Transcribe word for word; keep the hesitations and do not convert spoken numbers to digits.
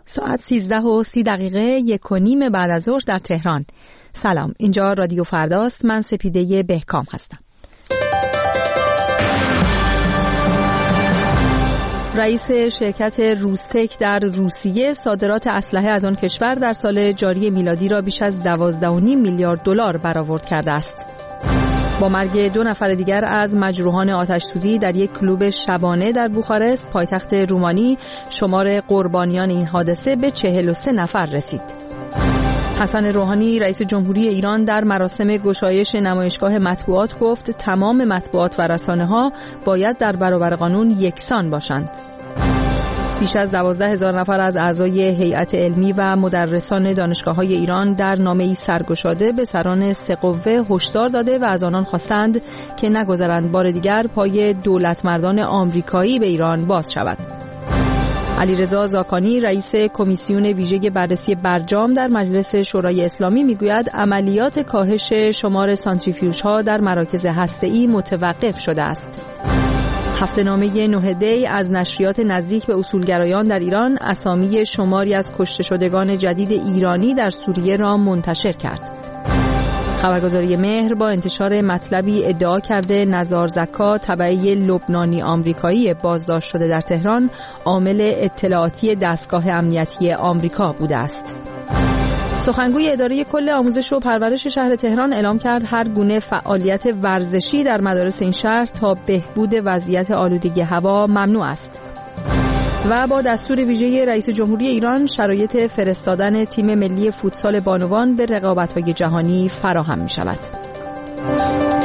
ساعت سیزده و سی دقیقه یک و نیم بعد از ظهر در تهران. سلام، اینجا رادیو فرداست. من سپیده بهکام هستم. رئیس شرکت روستک در روسیه صادرات اسلحه از آن کشور در سال جاری میلادی را بیش از دوازده و نیم میلیارد دلار برآورد کرده است. با مرگ دو نفر دیگر از مجروحان آتش‌سوزی در یک کلوب شبانه در بوخارست، پایتخت رومانی، شمار قربانیان این حادثه به چهل و سه نفر رسید. حسن روحانی رئیس جمهوری ایران در مراسم گشایش نمایشگاه مطبوعات گفت تمام مطبوعات و رسانه‌ها باید در برابر قانون یکسان باشند. بیش از دوازده هزار نفر از اعضای هیئت علمی و مدرسان دانشگاه‌های ایران در نامه‌ای سرگشاده به سران سه قوه هشدار داده و از آنان خواستند که نگذارند بار دیگر پای دولتمردان آمریکایی به ایران باز شود. علیرضا زاکانی رئیس کمیسیون ویژه بررسی برجام در مجلس شورای اسلامی میگوید عملیات کاهش شمار سانتریفیوژها در مراکز هسته‌ای متوقف شده است. هفته‌نامه نه دی از نشریات نزدیک به اصولگرایان در ایران اسامی شماری از کشته شدگان جدید ایرانی در سوریه را منتشر کرد. خبرگزاری مهر با انتشار مطلبی ادعا کرده نزار زکا تبعی لبنانی آمریکایی بازداشت شده در تهران عامل اطلاعاتی دستگاه امنیتی آمریکا بوده است. سخنگوی اداره کل آموزش و پرورش شهر تهران اعلام کرد هر گونه فعالیت ورزشی در مدارس این شهر تا بهبود وضعیت آلودگی هوا ممنوع است. و با دستور ویژه رئیس جمهوری ایران شرایط فرستادن تیم ملی فوتسال بانوان به رقابت‌های جهانی فراهم می‌شود.